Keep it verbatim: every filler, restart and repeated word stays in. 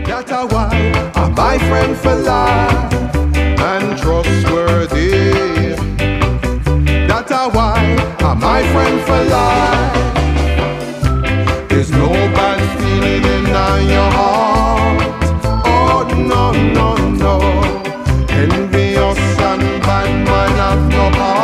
That's why I'm my friend for life and trustworthy. That's why I'm my friend for life. There's no bad feeling in your heart. Oh no, no, no. Envious and bad man have no power.